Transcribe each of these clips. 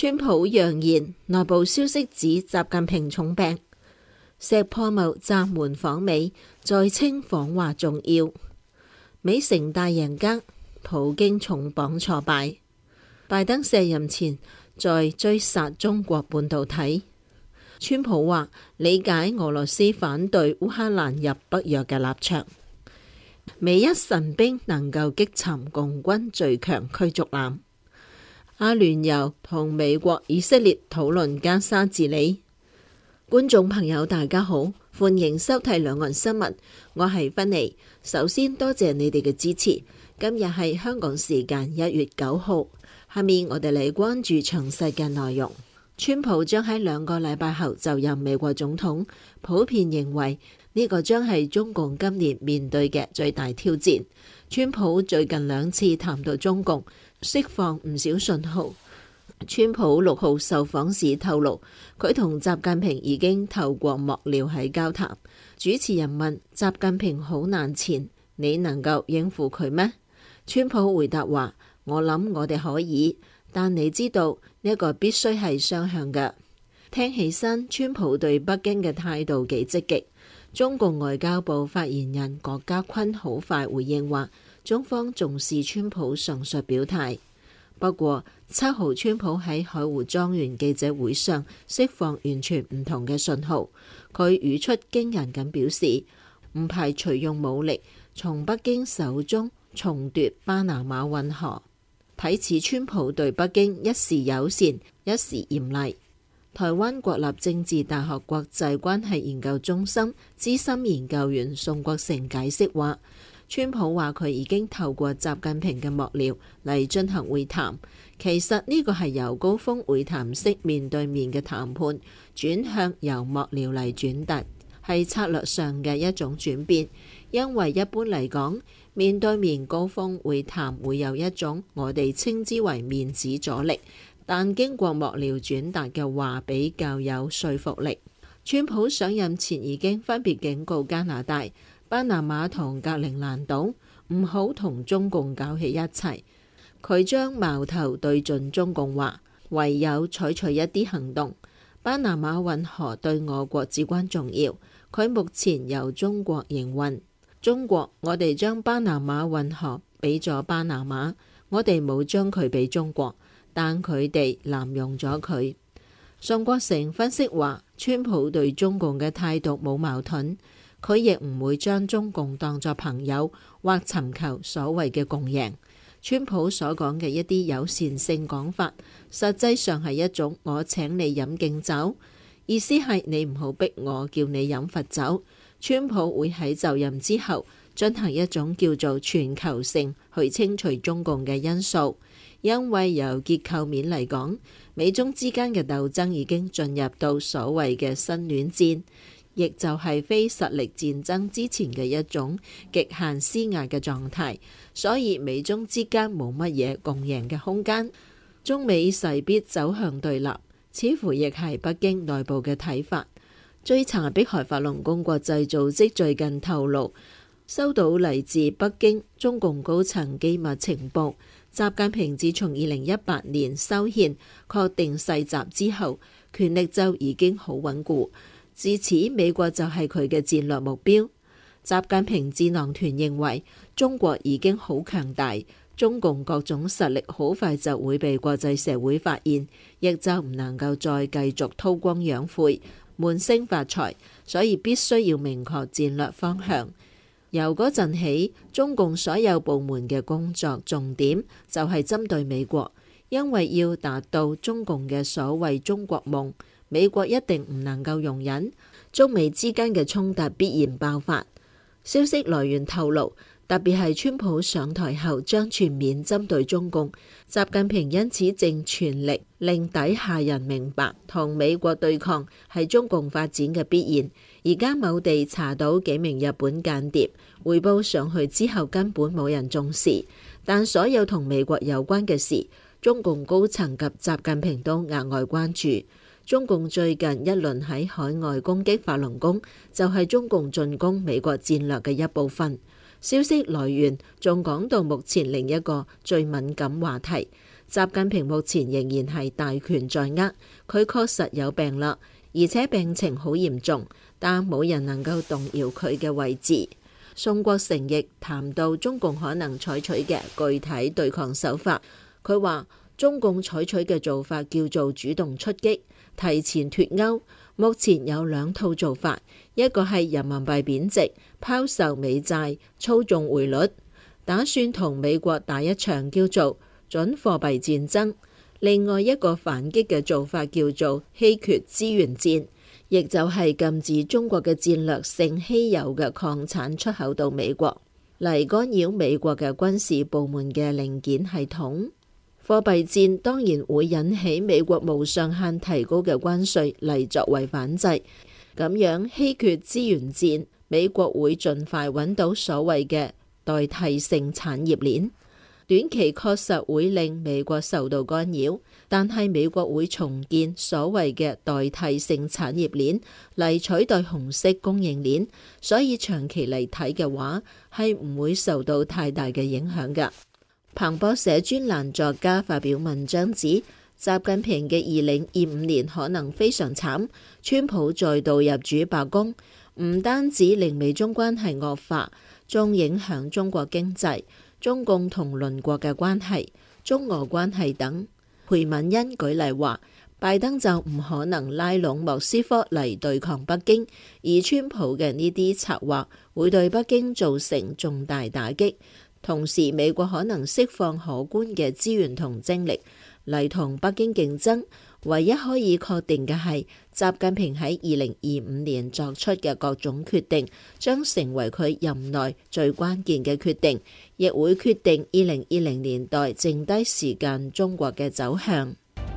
川普揚言內部消息指習近平重病，石破茂暫緩訪美，再稱訪華重要。美成大贏家，普京重磅挫敗。拜登卸任前再追殺中國半導體。川普話理解俄羅斯反對烏克蘭入北約嘅立場。美一神兵能夠擊沉共軍最強驅逐艦。阿聯酋同美國以色列討論加沙治理。觀眾朋友大家好，歡迎收睇兩岸新聞，我係芬妮。首先多謝你哋嘅支持。今日係香港時間1月9號，下面我哋嚟關注詳細嘅內容。川普將喺2個禮拜後就任美國總統，普遍認為呢個將係中共今年面對嘅最大挑戰。川普最近2次談到中共，釋放唔少信號。川普6號受訪時透露，佢同習近平已經透過幕僚喺交談。主持人問習近平好難纏，你能夠應付佢咩？川普回答話：我諗我哋可以，但你知道呢個必須係雙向嘅。聽起身，川普對北京嘅態度幾積極。中共外交部發言人郭家坤好快回應話，中方重視川普上述表態。不過7號川普喺海湖莊園記者會上釋放完全唔同嘅信號，佢語出驚人咁表示，唔排除用武力從北京手中重奪巴拿馬運河。睇似川普對北京一時友善，一時嚴厲。台灣國立政治大學國際關係研究中心資深研究員宋國成解釋話，川普話佢已經透過習近平嘅幕僚嚟進行會談，其實呢個係由高峰會談式面對面嘅談判轉向由幕僚嚟轉達，係策略上嘅一種轉變。因為一般嚟講，面對面高峰會談會有一種我哋稱之為面子阻力，但經過幕僚轉達嘅話比較有說服力。川普上任前已經分別警告加拿大、巴拿馬同格陵蘭島唔好同中共搞起一齊。佢將矛頭對準中共話，唯有採取一啲行動。巴拿馬運河對我國至關重要，佢目前由中國營運。中國，我哋將巴拿馬運河俾咗巴拿馬，我哋冇將佢俾中國，但佢哋濫用咗佢。宋國成分析話，川普對中共嘅態度冇矛盾，佢亦唔會將中共當作朋友或尋求所謂嘅共贏。川普所講嘅一啲友善性講法，實際上係一種我請你飲敬酒，意思係你唔好逼我叫你飲罰酒。川普會喺就任之後進行一種叫做全球性去清除中共嘅因素，因為由結構面嚟講，美中之間嘅鬥爭已經進入到所謂嘅新冷戰，亦就係非實力戰爭之前嘅一種極限施壓嘅狀態，所以美中之間冇乜嘢共贏嘅空間，中美勢必走向對立，似乎亦係北京內部嘅睇法。追查迫害法輪功國際組織最近透露，收到嚟自北京中共高層機密情報，習近平自從2018年修憲確定世襲之後，權力就已經好穩固，自此美國就係佢嘅戰略目標。習近平智囊團認為中國已經好強大，中共各種實力好快就會被國際社會發現，亦就唔能夠再繼續韜光養晦、悶聲發財，所以必須要明確戰略方向。由嗰陣起，中共所有部門嘅工作重點就係針對美國，因為要達到中共嘅所謂中國夢，美國一定唔能夠容忍，中美之間嘅衝突必然爆發。消息來源透露，特別係川普上台後將全面針對中共，習近平因此正全力令底下人明白同美國對抗係中共發展嘅必然。而家某地查到幾名日本間諜，匯報上去之後根本冇人重視，但所有同美國有關嘅事，中共高層及習近平都額外關注。中共最近一輪喺海外攻擊法輪功，就係中共進攻美國戰略嘅一部分。消息來源仲講到目前另一個最敏感話題， 習近平目前仍然係大權在握，佢確實有病啦，而且病情好嚴重，但冇人能夠動搖佢嘅位置。宋國成亦談到中共可能採取嘅具體對抗手法，佢話中共採取嘅做法叫做主動出擊，提前脫鈎。目前有兩套做法，一個係人民幣貶值、拋售美債、操縱匯率，打算同美國打一場叫做準貨幣戰爭。另外一個反擊嘅做法叫做稀缺資源戰，亦就係禁止中國嘅戰略性稀有嘅礦產出口到美國，嚟干擾美國嘅軍事部門嘅零件系統。貨幣戰當然會引起美國無上限提高嘅關稅嚟作為反制，咁樣稀缺資源戰，美國會盡快揾到所謂嘅代替性產業鏈。短期確實會令美國受到干擾，但係美國會重建所謂嘅代替性產業鏈嚟取代紅色供應鏈，所以長期嚟睇嘅話係唔會受到太大嘅影響㗎。彭博社專欄作家發表文章指，習近平嘅2025年可能非常慘，川普再度入主白宮，唔單止令美中關係惡化，仲影響中國經濟、中共同鄰國嘅關係、中俄關係等。裴敏欣舉例話，拜登就唔可能拉攏莫斯科嚟對抗北京，而川普嘅呢啲策劃會對北京造成重大打擊。同時，美國可能釋放可觀嘅資源同精力嚟同北京競爭。唯一可以確定嘅係，習近平喺2025年作出嘅各種決定，將成為佢任內最關鍵嘅決定，亦會決定2020年代剩低時間中國嘅走向。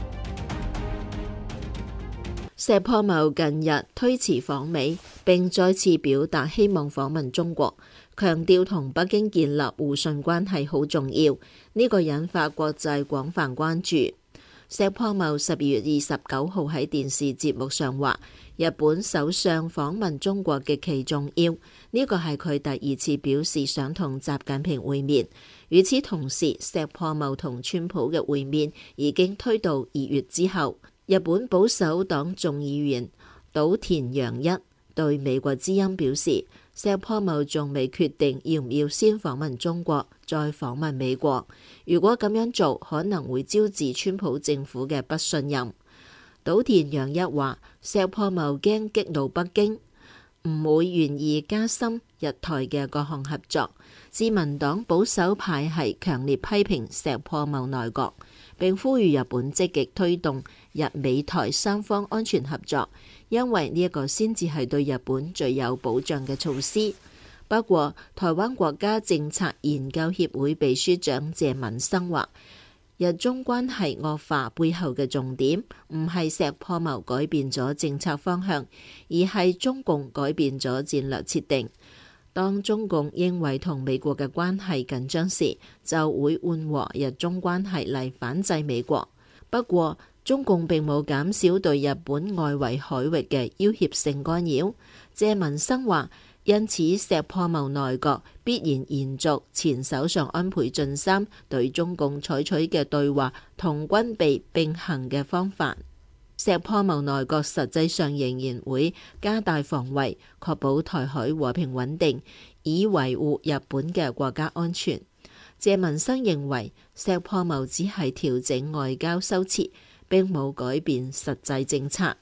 石破茂近日推遲訪美，並再次表達希望訪問中國，強調同北京建立互信關係好重要，呢個引發國際廣泛關注。石破茂12月29號喺電視節目上話，日本首相訪問中國極其重要，呢個係佢第二次表示想同習近平會面。與此同時，石破茂同川普嘅會面已經推到2月之後。日本保守黨眾議員島田洋一對美國之音表示，石破茂仲未決定要唔要先訪問中國，再訪問美國。如果咁樣做，可能會招致川普政府嘅不信任。島田洋一話，石破茂驚激怒北京，唔會願意加深日台嘅各項合作。自民黨保守派係強烈批評石破茂內閣，並呼籲日本積極推動日美台三方安全合作，因為呢一個先至係對日本最有保障嘅措施。不過，台灣國家政策研究協會秘書長謝文生話，日中關係惡化背後嘅重點唔係石破茂改變咗政策方向，而係中共改變咗戰略設定。當中共認為同美國嘅關係緊張時，就會緩和日中關係嚟反制美國。不過，中共並冇減少對日本外圍海域嘅要挾性干擾。謝文生話，因此石破茂內閣必然延續前首相安倍晉三對中共採取嘅對話同軍備並行嘅方法。石破茂內閣實際上仍然會加大防衛，確保台海和平穩定，以維護日本嘅國家安全。謝文生認為，石破茂只係調整外交修辭，並冇改變實際政策。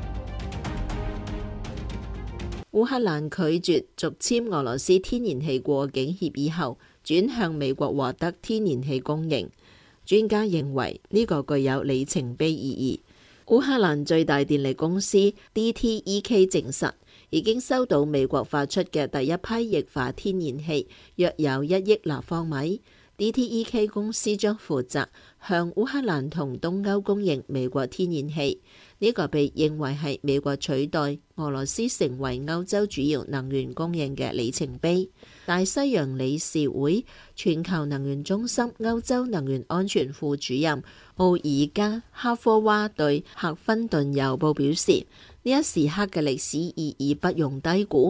烏克蘭拒絕續簽俄羅斯天然氣過境協議後，轉向美國獲得天然氣供應。專家認為呢個具有里程碑意義。烏克蘭最大電力公司 DTEK 證實，已經收到美國發出嘅第一批液化天然氣，約有1億立方米。DTEK 公司將負責向烏克蘭同東歐供應美國天然氣，呢個被認為係美國取代俄羅斯成為歐洲主要能源供應嘅里程碑。大西洋理事會全球能源中心歐洲能源安全副主任奧爾加哈科娃對《赫芬頓郵報》表示，呢一時刻嘅歷史意義不容低估。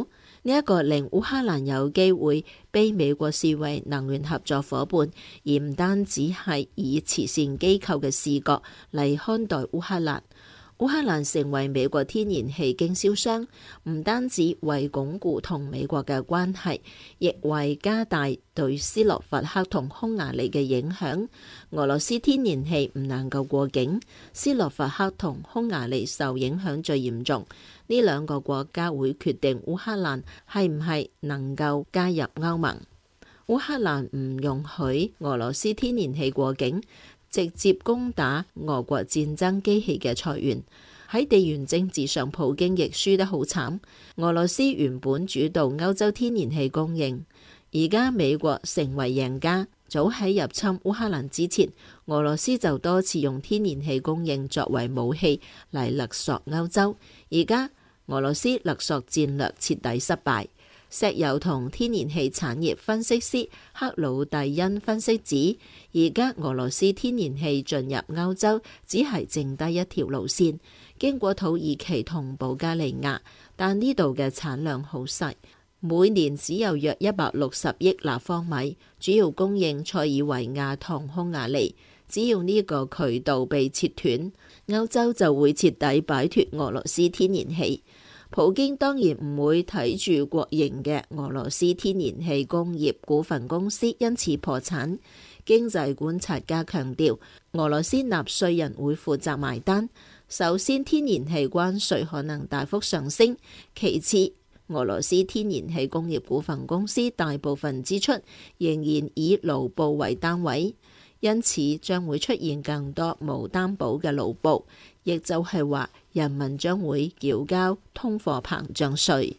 呢一個令烏克蘭有機會被美國視為能源合作夥伴，而唔單止係以慈善機構嘅視角嚟看待烏克蘭。烏克蘭成為美國天然氣經銷商，唔單止為鞏固同美國嘅關係，亦為加大對斯洛伐克同匈牙利嘅影響。俄羅斯天然氣唔能夠過境，斯洛伐克同匈牙利受影響最嚴重。呢兩個國家會決定烏克蘭係唔係能夠加入歐盟。烏克蘭唔容許俄羅斯天然氣過境，直接攻打俄國戰爭機器嘅財源。喺地緣政治上，普京亦輸得好慘。俄羅斯原本主導歐洲天然氣供應，而家美國成為贏家。早喺入侵烏克蘭之前，俄羅斯就多次用天然氣供應作為武器嚟勒索歐洲。而家俄羅斯勒索戰略徹底失敗。石油同天然氣產業分析師克魯蒂恩分析指，而家俄羅斯天然氣進入歐洲只係剩低一條路線，經過土耳其同保加利亞，但呢度嘅產量好細，每年只有約160億立方米，主要供應塞爾維亞同匈牙利。只要呢個渠道被切斷，歐洲就會徹底擺脫俄羅斯天然氣。普京當然唔會睇住國營嘅俄羅斯天然氣工業股份公司因此破產。經濟觀察家強調，俄羅斯納稅人會負責埋單。首先，天然氣關稅可能大幅上升；其次，俄羅斯天然氣工業股份公司大部分支出仍然以盧布為單位，因此將會出現更多無擔保嘅盧布，亦就係話人民將會繳交通貨膨脹稅。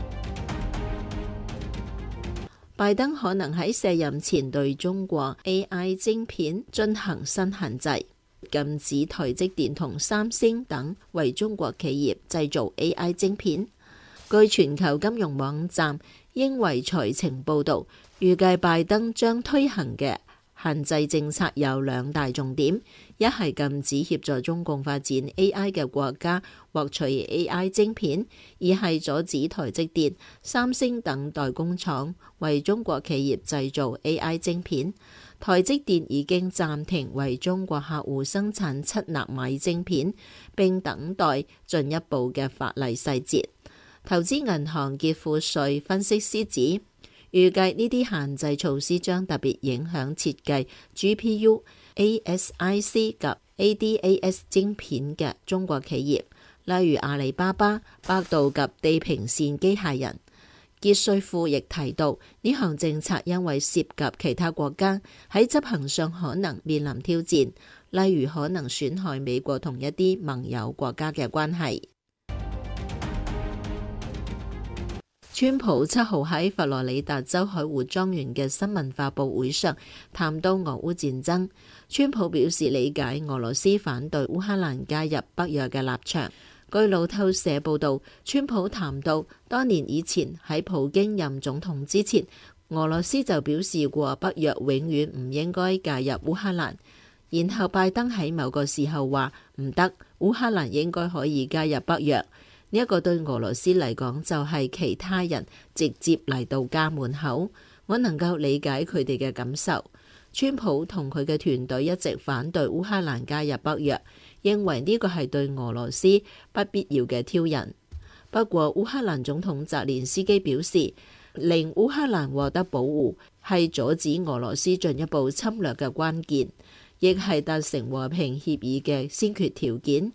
拜登可能喺卸任前對中國 AI 晶片進行新限制，禁止台積電同三星等為中國企業製造 AI 晶片。據全球金融網站英維財情報導，預計拜登將推行嘅限制政策有兩大重點：一係禁止協助中共發展 AI 嘅國家獲取 AI 晶片；二係阻止台積電、三星等代工廠為中國企業製造 AI 晶片。台積電已經暫停為中國客戶生產7納米晶片，並等待進一步嘅法例細節。投資銀行傑富瑞分析師指，預計呢啲限制措施將特別影響設計 GPU、ASIC 及 ADAS 晶片嘅中國企業，例如阿里巴巴、百度及地平線機械人。傑瑞富亦提到，呢項政策因為涉及其他國家，喺執行上可能面臨挑戰，例如可能損害美國同一啲盟友國家嘅關係。川普7號喺佛羅里達州海湖莊園嘅新聞發佈會上談到俄烏戰爭。川普表示理解俄羅斯反對烏克蘭加入北約嘅立場。據路透社報導，川普談到多年以前喺普京任總統之前，俄羅斯就表示過北約永遠唔應該介入烏克蘭。然後拜登喺某個時候話唔得，烏克蘭應該可以加入北約。呢一個對俄羅斯嚟講就係其他人直接嚟到家門口，我能夠理解佢哋嘅感受。川普同佢嘅團隊一直反對烏克蘭加入北約，認為呢個係對俄羅斯不必要嘅挑釁。不過烏克蘭總統澤連斯基表示，令烏克蘭獲得保護係阻止俄羅斯進一步侵略嘅關鍵，亦係達成和平協議嘅先決條件。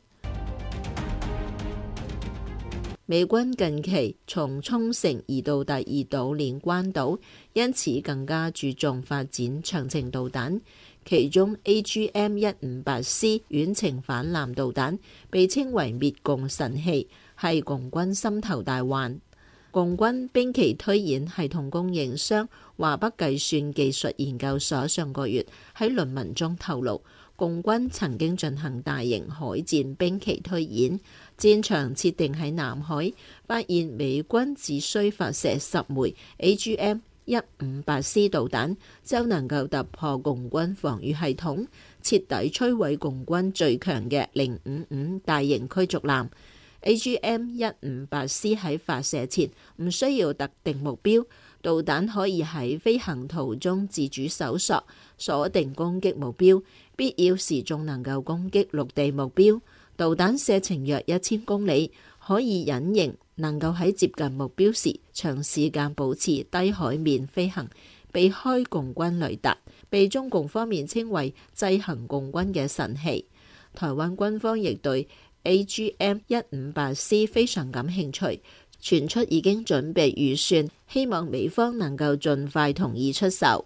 美軍近期從沖繩移到第二島鏈關島，因此更加注重發展長程導彈。其中 AGM-158C 遠程反艦導彈被稱為滅共神器，係共軍心頭大患。共軍兵棋推演系統供應商華北計算技術研究所上個月喺論文中透露，共軍曾經進行大型海戰兵棋推演，戰場設定喺南海，發現美軍只需發射10枚 AGM-158C 導彈就能夠突破共軍防禦系統，徹底摧毀共軍最強嘅055大型驅逐艦。 AGM-158C 喺發射前唔需要特定目標，導彈可以喺飛行途中自主搜索、鎖定攻擊目標，必要時仲能夠攻擊陸地目標。導彈射程約1000公里，可以隱形，能夠喺接近目標時長時間保持低海面飛行，避開共軍雷達，被中共方面稱為制衡共軍嘅神器。台灣軍方亦對 AGM-158C 非常感興趣，傳出已經準備預算，希望美方能夠盡快同意出售。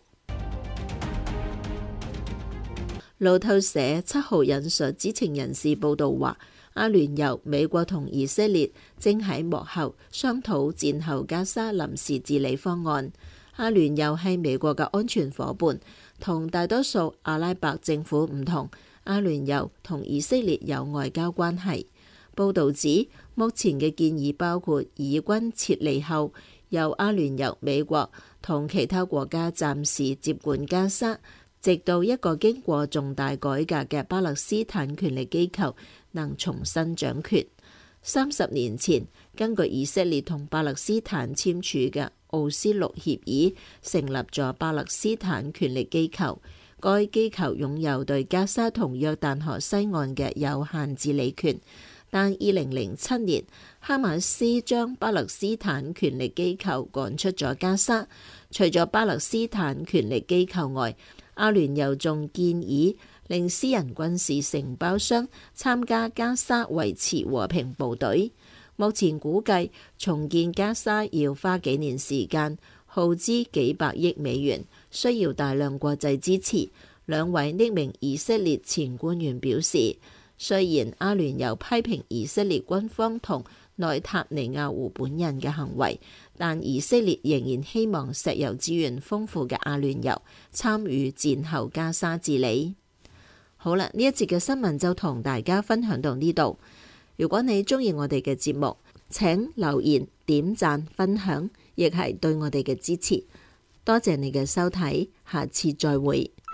路透社7號引述知情人士報道話，阿聯酋、美國同以色列正喺幕後商討戰後加沙臨時治理方案。阿聯酋係美國嘅安全夥伴，同大多數阿拉伯政府唔同，阿聯酋同以色列有外交關係。報導指，目前嘅建議包括以軍撤離後，由阿聯酋、美國同其他國家暫時接管加沙，直到一個經過重大改革嘅巴勒斯坦權力機構能重新掌權。30年前，根據以色列同巴勒斯坦簽署嘅奧斯陸協議，成立咗巴勒斯坦權力機構。該機構擁有對加沙同約旦河西岸嘅有限治理權。但2007年，哈馬斯將巴勒斯坦權力機構趕出咗加沙。除咗巴勒斯坦權力機構外，阿聯酋仲建議令私人軍事承包商參加加沙維持和平部隊。目前估計重建加沙要花幾年時間，耗資幾百億美元，需要大量國際支持。兩位匿名以色列前官員表示，雖然阿聯酋批評以色列軍方同內塔尼亞胡本人嘅行為，但以色列仍然希望石油資源豐富嘅阿聯酋參與戰後加沙治理。好啦，呢一節嘅新聞就同大家分享到呢度。如果你鍾意我哋嘅節目，請留言、點讚、分享，亦係對我哋嘅支持。多謝你嘅收睇，下次再會。